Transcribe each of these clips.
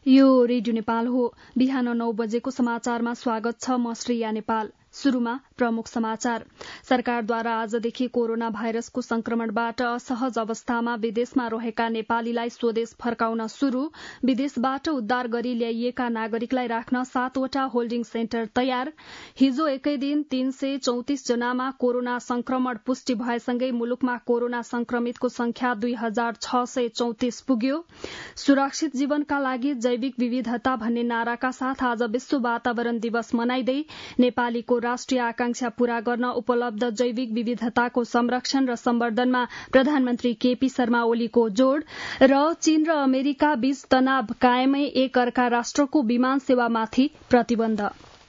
यो रेडियो नेपाल हो। बिहान 9 बजेको समाचारमा स्वागत छ। म श्रेया नेपाल। शुरूमा प्रमुख समाचार। सरकारद्वारा आजदेखि कोरोना भाइरसको संक्रमणबाट असहज अवस्थामा विदेशमा रहेका नेपालीलाई स्वदेश फर्काउन शुरू। विदेशबाट उद्धार गरी ल्याइएका नागरिकलाई राख्न 7वटा होल्डिङ सेन्टर तयार। हिजो एकै दिन 334 जनामा कोरोना संक्रमण पुष्टि भएसँगै मुलुकमा कोरोना संक्रमितको संख्या 2634 पुग्यो। सुरक्षित जीवनका लागि जैविक विविधता भन्ने नाराका साथ आज विश्व वातावरण दिवस मनाइँदै नेपालीको राष्ट्रिय आकांक्षा पूरा गर्न उपलब्ध जैविक विविधताको संरक्षण र सम्वर्धनमा प्रधानमन्त्री केपी शर्मा ओलीको जोड़ र चीन र अमेरिका बीच तनाव कायमै एक अर्का राष्ट्रको विमान सेवामाथि प्रतिबन्ध।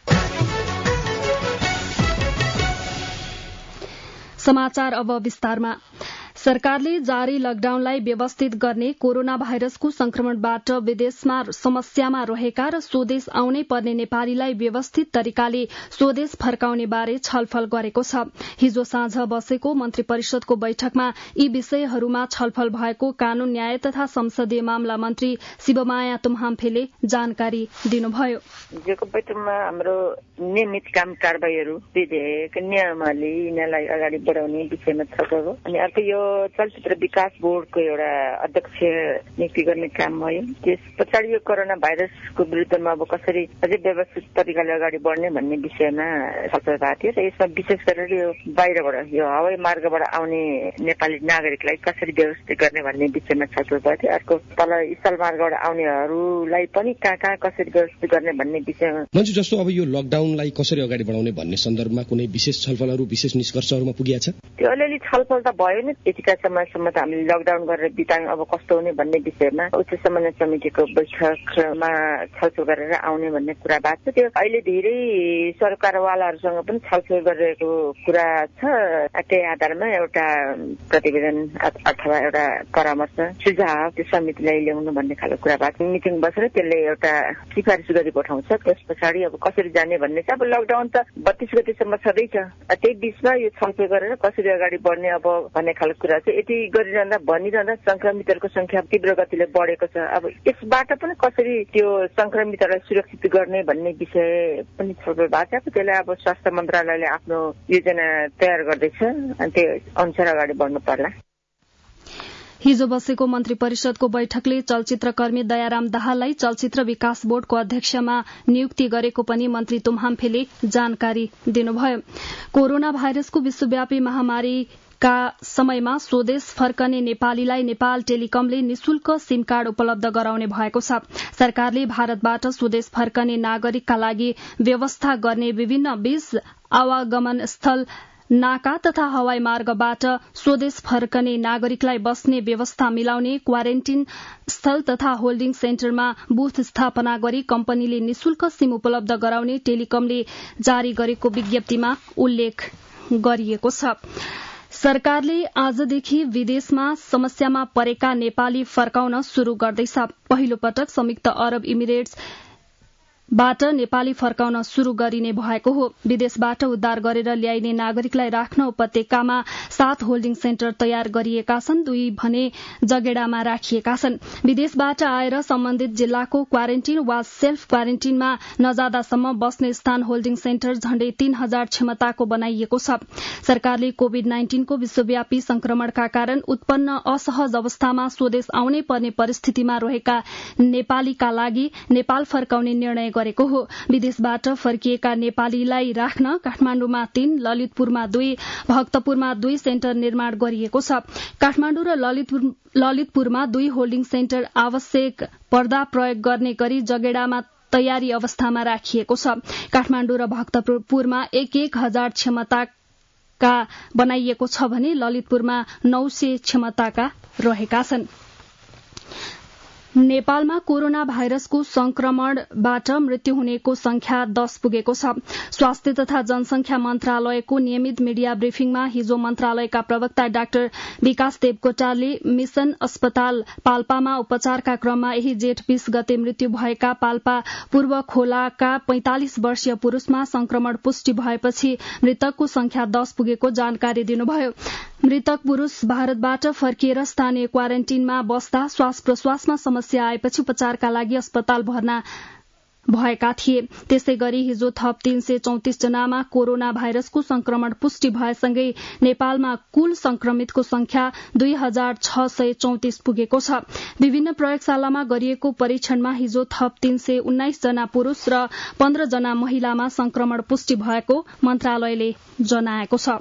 समाचार अब विस्तारमा। सरकारले जारी लकडाउनलाई व्यवस्थित गर्ने, कोरोना भाइरसको संक्रमणबाट विदेशमा समस्यामा रहेका र स्वदेश आउनै पर्ने नेपालीलाई व्यवस्थित तरिकाले स्वदेश फर्काउने बारे छलफल गरेको छ। हिजो साँझ बसेको मन्त्री परिषदको बैठकमा यी विषयहरूमा छलफल भएको कानून न्याय तथा संसदीय मामला मन्त्री शिवमाया तुमहाम्फेले जानकारी दिनुभयो। हिजोको बैठकमा हाम्रो नियमित काम कारबाहीहरू विधेयक नियमले यिनीहरूलाई अगाडि बढाउने विषयमा छलफल हो। अनि अर्को यो चलचित्र विकास बोर्डको एउटा अध्यक्ष नियुक्ति गर्ने काम भयो। त्यस पछाडि यो कोरोना भाइरसको विरुद्धमा अब कसरी अझै व्यवस्थित तरिकाले अगाडि बढ्ने भन्ने विषयमा छलफल भएको थियो र यसमा विशेष गरेर यो बाहिरबाट यो हवाई मार्गबाट आउने नेपाली नागरिकलाई कसरी व्यवस्थित गर्ने भन्ने विषयमा छलफल भएको थियो। अर्को तल स्थल मार्गबाट आउनेहरूलाई पनि कहाँ कसरी व्यवस्थित गर्ने भन्ने विषयमा। मन्त्री, जस्तो अब यो लकडाउनलाई कसरी अगाडि बढाउने भन्ने सन्दर्भमा कुनै विशेष छलफलहरू विशेष निष्कर्षहरूमा पुगिएको छ? त्यो अलिअलि छलफल त भयो नि। यतिका समयसम्म त हामीले लकडाउन गरेर बितायौँ, अब कस्तो हुने भन्ने विषयमा उच्च समन्वय समितिको बैठकमा छलफल गरेर आउने भन्ने कुरा भएको छ। त्यो अहिले धेरै सरकारवालाहरूसँग पनि छलफल गरिरहेको कुरा छ। त्यही आधारमा एउटा प्रतिवेदन अथवा एउटा परामर्श सुझाव त्यो समितिलाई ल्याउनु भन्ने खालको कुरा भएको छ। मिटिङ बसेर त्यसले एउटा सिफारिस गरी पठाउँछ। त्यस पछाडि अब कसरी जाने भन्ने छ। अब लकडाउन त 32 गतेसम्म छँदैछ। त्यही बीचमा यो छलफल गरेर कसरी अगाडि बढ्ने अब भन्ने खालको कुरा छ। यति गरिरहँदा भनिरहँदा संक्रमितहरूको संख्या तीव्र गतिले बढेको छ। अब यसबाट पनि कसरी त्यो संक्रमितहरूलाई सुरक्षित गर्ने भन्ने विषय पनि छलफल भएको छ। त्यसलाई अब स्वास्थ्य मन्त्रालयले आफ्नो योजना तयार गर्दैछ अनि त्यो अनुसार अगाडि बढ्नु पर्ला। हिजो बसेको मन्त्री परिषदको बैठकले चलचित्रकर्मी दयाराम दाहाललाई चलचित्र विकास बोर्डको अध्यक्षमा नियुक्ति गरेको पनि मन्त्री तुमहाम्फेले जानकारी दिनुभयो। कोरोना भाइरसको विश्वव्यापी महामारी का समयमा स्वदेश फर्कने नेपालीलाई नेपाल टेलिकमले निशुल्क सिम कार्ड उपलब्ध गराउने भएको छ। सरकारले भारतबाट स्वदेश फर्कने नागरिकका लागि व्यवस्था गर्ने विभिन्न बीच आवागमन स्थल, नाका तथा हवाई मार्गबाट स्वदेश फर्कने नागरिकलाई बस्ने व्यवस्था मिलाउने, क्वारेन्टिन स्थल तथा होल्डिङ सेन्टरमा बूथ स्थापना गरी कम्पनीले निशुल्क सिम उपलब्ध गराउने टेलिकमले जारी गरेको विज्ञप्तिमा उल्लेख गरिएको छ। सरकारले आजदेखि विदेशमा समस्यामा परेका नेपाली फर्काउन शुरू गर्दैछ। पहिलो पटक संयुक्त अरब इमिरेट्सबाट नेपाली फर्काउन शुरू गरिने भएको हो। विदेशबाट उद्धार गरेर ल्याइने नागरिकलाई राख्न उपत्यकामा 7 होल्डिङ सेन्टर तयार गरिएका छन्। 2 भने जगेडामा राखिएका छन्। विदेशबाट आएर सम्बन्धित जिल्लाको क्वारेन्टिन वा सेल्फ क्वारेन्टिनमा नजादासम्म बस्ने स्थान होल्डिङ सेन्टर झण्डै 3000 क्षमताको बनाइएको छ। सरकारले कोविड-19 को विश्वव्यापी संक्रमणका कारण उत्पन्न असहज अवस्थामा स्वदेश आउनै पर्ने परिस्थितिमा रहेका नेपालीका लागि नेपाल फर्काउने निर्णय गरेको हो। विदेशबाट फर्किएका नेपालीलाई राख्न काठमाडौँमा 3, ललितपुरमा 2, भक्तपुरमा 2 सेन्टर निर्माण गरिएको छ। काठमाडौँ र ललितपुरमा 2 होल्डिङ सेन्टर आवश्यक पर्दा प्रयोग गर्ने गरी जगेडामा तयारी अवस्थामा राखिएको छ। काठमाडौँ र भक्तपुरमा 1,000 क्षमताका बनाइएको छ भने ललितपुरमा 900 क्षमताका रहेका छन्। नेपालमा कोरोना भाइरसको संक्रमणबाट मृत्यु हुनेको संख्या 10 पुगेको छ। स्वास्थ्य तथा जनसंख्या मन्त्रालयको नियमित मिडिया ब्रिफिङमा हिजो मन्त्रालयका प्रवक्ता डाक्टर विकास देवकोटाले मिशन अस्पताल पाल्पामा उपचारका क्रममा यही जेठ 20 गते मृत्यु भएका पाल्पा पूर्व खोलाका 45 वर्षीय पुरूषमा संक्रमण पुष्टि भएपछि मृतकको संख्या 10 पुगेको जानकारी दिनुभयो। मृतक पुरूष भारतबाट फर्किएर स्थानीय क्वारेन्टिनमा बस्दा श्वास प्रश्वासमा समस्या आएपछि उपचारका लागि अस्पताल भर्ना भएका थिए। त्यसै गरी हिजो थप 334 जनामा कोरोना भाइरसको संक्रमण पुष्टि भएसँगै नेपालमा कुल संक्रमितको संख्या 2634 पुगेको छ। विभिन्न प्रयोगशालामा गरिएको परीक्षणमा हिजो थप 319 जना पुरूष र 15 जना महिलामा संक्रमण पुष्टि भएको मन्त्रालयले जनाएको छ।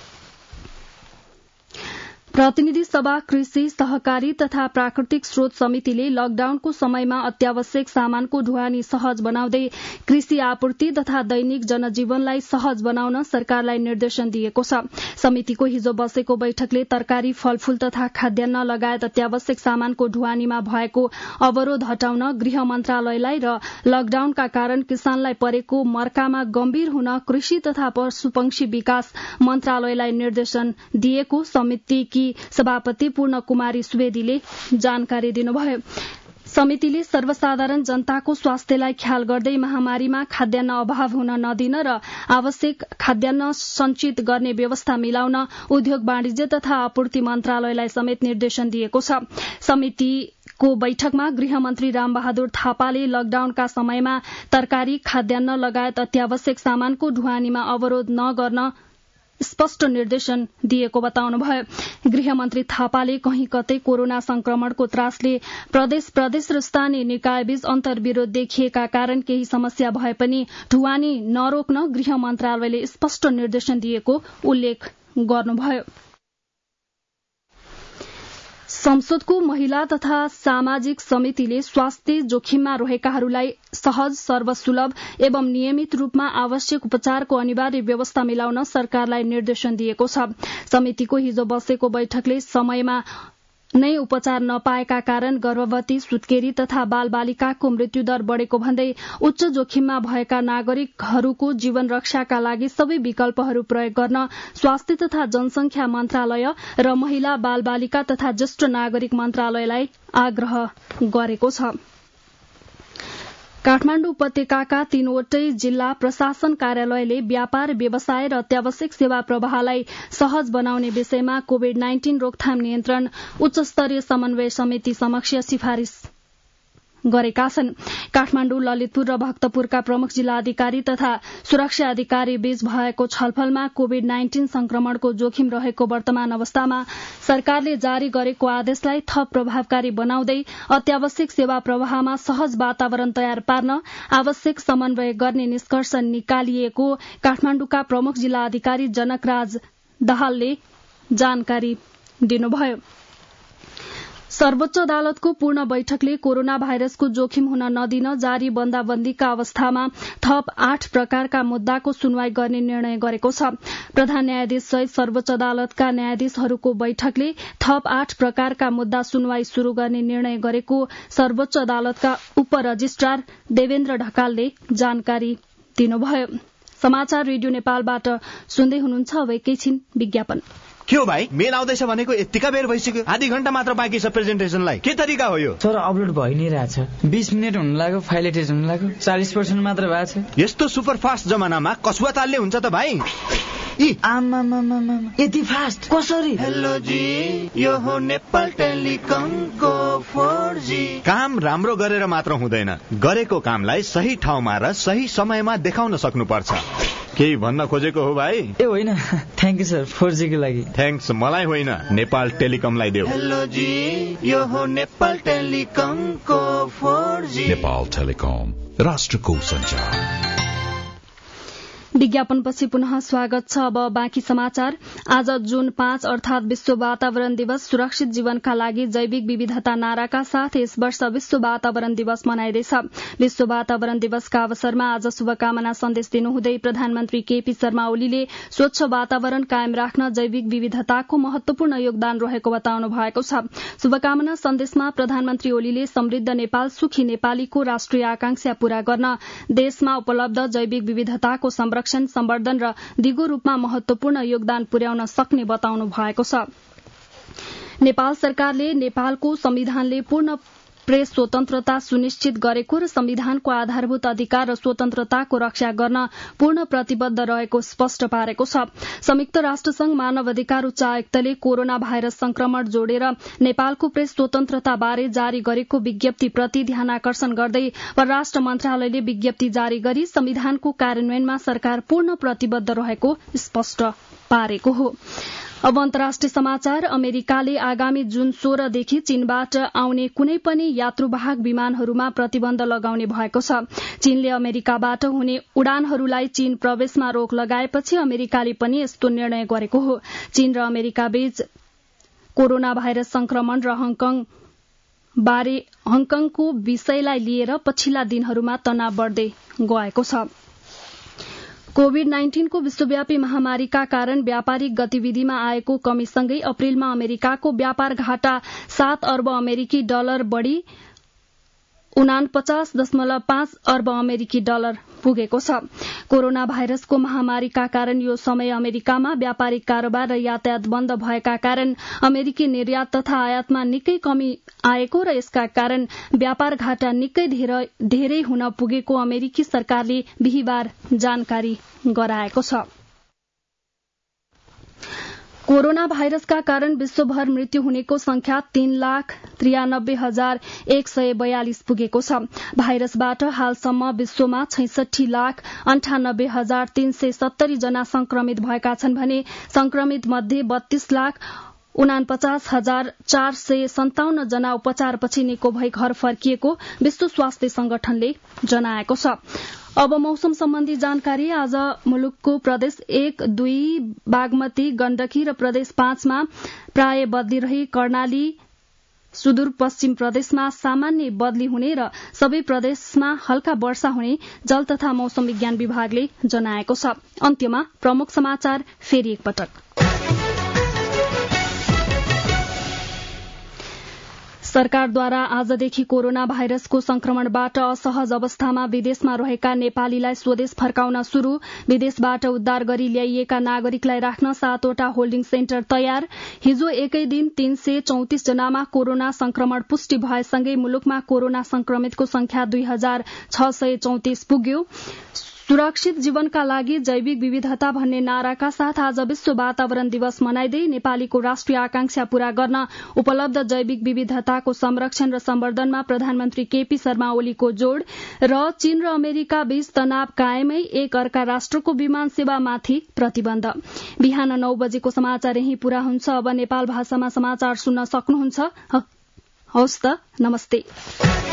प्रतिनिधि सभा कृषि सहकारी तथा प्राकृतिक स्रोत समितिले लकडाउनको समयमा अत्यावश्यक सामानको ढुवानी सहज बनाउँदै कृषि आपूर्ति तथा दैनिक जनजीवनलाई सहज बनाउन सरकारलाई निर्देशन दिएको छ। समितिको हिजो बसेको बैठकले तरकारी, फलफूल तथा खाद्यान्न लगायत अत्यावश्यक सामानको ढुवानीमा भएको अवरोध हटाउन गृह मन्त्रालयलाई र लकडाउनका कारण किसानलाई परेको मर्कामा गम्भीर हुन कृषि तथा पशुपक्षी विकास मन्त्रालयलाई निर्देशन दिएको समितिकी सभापति पूर्ण कुमारी सुवेदीले जानकारी दिनुभयो। समितिले सर्वसाधारण जनताको स्वास्थ्यलाई ख्याल गर्दै महामारीमा खाद्यान्न अभाव हुन नदिन र आवश्यक खाद्यान्न संचित गर्ने व्यवस्था मिलाउन उद्योग वाणिज्य तथा आपूर्ति मन्त्रालयलाई समेत निर्देशन दिएको छ। समितिको बैठकमा गृहमन्त्री रामबहादुर थापाले लकडाउनका समयमा तरकारी, खाद्यान्न लगायत अत्यावश्यक सामानको ढुवानीमा अवरोध नगर्न स्पष्ट निर्देशन दिएको बताउनुभयो। गृहमन्त्री थापाले कहीँ कतै कोरोना संक्रमणको त्रासले प्रदेश र स्थानीय निकायबीच अन्तर्विरोध देखिएका कारण केही समस्या भए पनि ढुवानी नरोक्न गृह मन्त्रालयले स्पष्ट निर्देशन दिएको उल्लेख गर्नुभयो। संसदको महिला तथा सामाजिक समितिले स्वास्थ्य जोखिममा रहेकाहरूलाई सहज, सर्वसुलभ एवं नियमित रूपमा आवश्यक उपचारको अनिवार्य व्यवस्था मिलाउन सरकारलाई निर्देशन दिएको छ। समितिको हिजो बसेको बैठकले समयमा नै उपचार नपाएका कारण गर्भवती, सुत्केरी तथा बालबालिकाको मृत्युदर बढ़ेको भन्दै उच्च जोखिममा भएका नागरिकहरूको जीवन रक्षाका लागि सबै विकल्पहरू प्रयोग गर्न स्वास्थ्य तथा जनसंख्या मन्त्रालय र महिला, बालबालिका तथा ज्येष्ठ नागरिक मन्त्रालयलाई आग्रह गरेको छ। काठमाडौँ उपत्यकाका 3वटै जिल्ला प्रशासन कार्यालयले व्यापार, व्यवसाय र अत्यावश्यक सेवा प्रवाहलाई सहज बनाउने विषयमा कोभिड-19 रोकथाम नियन्त्रण उच्चस्तरीय समन्वय समिति समक्ष सिफारिश गरेका छन्। काठमाडौँ, ललितपुर र भक्तपुरका प्रमुख जिल्लाधिकारी तथा सुरक्षा अधिकारी बीच भएको छलफलमा कोभिड-19 संक्रमणको जोखिम रहेको वर्तमान अवस्थामा सरकारले जारी गरेको आदेशलाई थप प्रभावकारी बनाउँदै अत्यावश्यक सेवा प्रवाहमा सहज वातावरण तयार पार्न आवश्यक समन्वय गर्ने निष्कर्ष निकालिएको काठमाडौँका प्रमुख जिल्लाधिकारी जनकराज दाहालले जानकारी दिनुभयो। सर्वोच्च अदालतको पूर्ण बैठकले कोरोना भाइरसको जोखिम हुन नदिन जारी बन्दाबन्दीका अवस्थामा थप 8 प्रकारका मुद्दाको सुनवाई गर्ने निर्णय गरेको छ। प्रधान न्यायाधीश सहित सर्वोच्च अदालतका न्यायाधीशहरूको बैठकले थप 8 प्रकारका मुद्दा सुनवाई शुरू गर्ने निर्णय गरेको सर्वोच्च अदालतका उप रजिस्ट्रार देवेन्द्र ढकालले जानकारी दिनुभयो। समाचार रेडियो नेपालबाट सुन्दै हुनुहुन्छ। अब एकैछिन विज्ञापन। के हो भाइ, मेल आउँदैछ भनेको यतिका बेर भइसक्यो, आधी घण्टा मात्र बाँकी छ प्रेजेन्टेसनलाई। के तरिका हो यो? सर, अपलोड भइ नै रहेछ। 20 मिनेट हुन लाग्यो, फाइल एटेच हुन लाग्यो, 40% मात्र भएको छ। यस्तो सुपर फास्ट जमानामा कसुवा तालले हुन्छ त भाइ? यति फास्ट कसरी? हेलो जी, यो हो नेपाल टेलिकमको 4G। काम राम्रो गरेर मात्र हुँदैन, गरेको कामलाई सही ठाउँमा र सही समयमा देखाउन सक्नुपर्छ। केही भन्न खोजेको हो भाइ? ए होइन, थ्याङ्क यू सर 4G को लागि। थ्याङ्क्स मलाई होइन, नेपाल टेलिकमलाई देऊ। हेलो जी, यो हो नेपाल टेलिकमको 4G। नेपाल टेलिकम, राष्ट्रको सञ्चार। विज्ञापनपछि पुनः स्वागत छ। अब बाँकी समाचार। आज जुन 5 अर्थात विश्व वातावरण दिवस सुरक्षित जीवनका लागि जैविक विविधता नाराका साथ यस वर्ष विश्व वातावरण दिवस मनाइँदैछ। विश्व वातावरण दिवसका अवसरमा आज शुभकामना सन्देश दिनुहुँदै प्रधानमन्त्री केपी शर्मा ओलीले स्वच्छ वातावरण कायम राख्न जैविक विविधताको महत्वपूर्ण योगदान रहेको बताउनु भएको छ। शुभकामना सन्देशमा प्रधानमन्त्री ओलीले समृद्ध नेपाल, सुखी नेपालीको राष्ट्रिय आकांक्षा पूरा गर्न देशमा उपलब्ध जैविक विविधताको संवर्धन र दिगो रूपमा महत्वपूर्ण योगदान पुर्याउन सक्ने बताउनु भएको छ। नेपाल सरकारले नेपालको संविधानले पूर्ण प्रेस स्वतन्त्रता सुनिश्चित गरेको र संविधानको आधारभूत अधिकार र स्वतन्त्रताको रक्षा गर्न पूर्ण प्रतिबद्ध रहेको स्पष्ट पारेको छ। संयुक्त राष्ट्रसंघ मानव अधिकार उच्च आयुक्तले कोरोना भाइरस संक्रमण जोडेर नेपालको प्रेस स्वतन्त्रताबारे जारी गरेको विज्ञप्तिप्रति ध्यानाकर्षण गर्दै परराष्ट्र मन्त्रालयले विज्ञप्ति जारी गरी संविधानको कार्यान्वयनमा सरकार पूर्ण प्रतिबद्ध रहेको स्पष्ट पारेको हो। अब अन्तर्राष्ट्रिय समाचार। अमेरिकाले आगामी जुन 16 देखि चीनबाट आउने कुनै पनि यात्रुवाहक विमानहरूमा प्रतिबन्ध लगाउने भएको छ। चीनले अमेरिकाबाट हुने उडानहरूलाई चीन प्रवेशमा रोक लगाएपछि अमेरिकाले पनि यस्तो निर्णय गरेको हो। चीन र अमेरिका बीच कोरोना भाइरस संक्रमण र हङकङको विषयलाई लिएर पछिल्ला दिनहरूमा तनाव बढ्दै गएको छ। कोविड-19 को विश्वव्यापी महामारीका कारण व्यापारिक गतिविधिमा आएको कमीसँगै अप्रेलमा अमेरिकाको व्यापार घाटा 7 अर्ब अमेरिकी डलर बढ़ी 49.5 अर्ब अमेरिकी डलर पुगेको छ। कोरोना भाइरसको महामारीका कारण यो समय अमेरिकामा व्यापारिक कारोबार र यातायात बन्द भएका कारण अमेरिकी निर्यात तथा आयातमा निकै कमी आएको र यसका कारण व्यापार घाटा निकै धेरै हुन पुगेको अमेरिकी सरकारले बिहीबार जानकारी गराएको छ। कोरोना भाइरसका कारण विश्वभर मृत्यु हुनेको संख्या 3,93,142 पुगेको छ। भाइरसबाट हालसम्म विश्वमा 66,98,370 जना संक्रमित भएका छन् भने संक्रमित मध्ये 32,49,457 जना उपचारपछि निको भई घर फर्किएको विश्व स्वास्थ्य संगठनले जनाएको छ। अब मौसम सम्बन्धी जानकारी। आज मुलुकको प्रदेश 1, 2, बागमती, गण्डकी र प्रदेश 5 मा प्राय बदली रही कर्णाली सुदूरपश्चिम प्रदेशमा सामान्य बदली हुने र सबै प्रदेशमा हल्का वर्षा हुने जल तथा मौसम विज्ञान विभागले जनाएको छ। अन्त्यमा प्रमुख समाचार फेरि एकपटक। सरकारद्वारा आजदेखि कोरोना भाइरसको संक्रमणबाट असहज अवस्थामा विदेशमा रहेका नेपालीलाई स्वदेश फर्काउन शुरू। विदेशबाट उद्धार गरी ल्याइएका नागरिकलाई राख्न 7 वटा होल्डिङ सेन्टर तयार। हिजो एकै दिन 334 जनामा कोरोना संक्रमण पुष्टि भएसँगै मुलुकमा कोरोना संक्रमितको संख्या 2634 पुग्यो। सुरक्षित जीवनका लागि जैविक विविधता भन्ने नाराका साथ आज विश्व वातावरण दिवस मनाइदै नेपालीको राष्ट्रिय आकांक्षा पूरा गर्न उपलब्ध जैविक विविधताको संरक्षण र सम्वर्धनमा प्रधानमन्त्री केपी शर्मा ओलीको जोड़ र चीन र अमेरिका बीच तनाव कायमै एक अर्का राष्ट्रको विमान सेवामाथि प्रतिबन्ध। बिहान 9 बजेको समाचार यही पूरा हुन्छ। अब नेपाल भाषामा समाचार सुन्न सक्नुहुन्छ। हवस् त, नमस्ते।